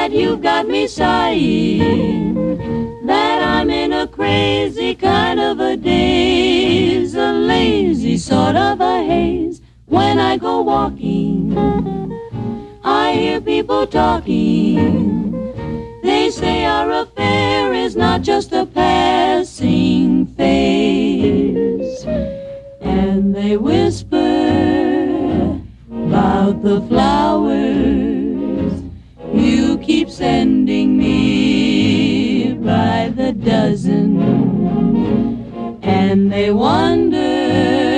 that you've got me sighing, that I'm in a crazy kind of a daze, a lazy sort of a haze. When I go walking, I hear people talking. They say our affair is not just a passing phase. And they whisper about the flowers you keep sending me by the dozen. And they wonder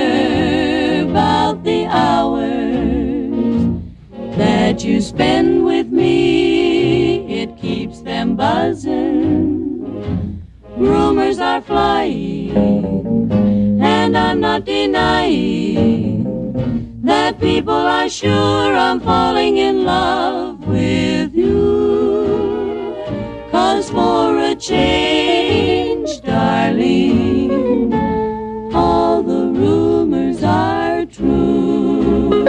about the hours that you spend with me. It keeps them buzzing. Rumors are flying, and I'm not denying that people are sure I'm falling in love with you. 'Cause for a change, darling, all the rumors are true.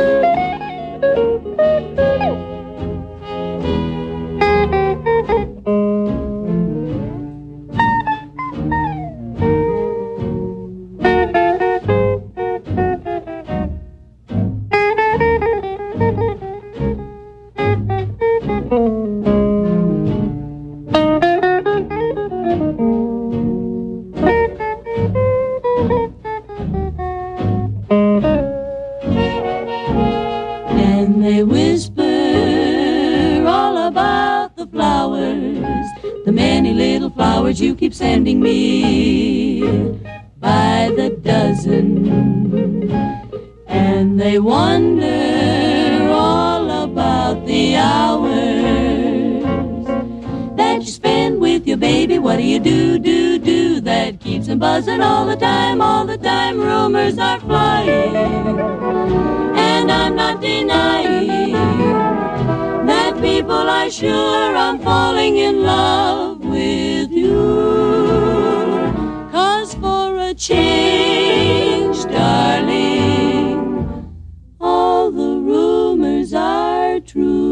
And they whisper all about the flowers, the many little flowers you keep sending me by the dozen. And they wonder all about the hours that you spend with your baby. What do you do that keeps them buzzing all the time, all the time? Rumors are flying, and I'm not denying that people are sure I'm falling in love with you. 'Cause for a change, darling, all the rumors are true.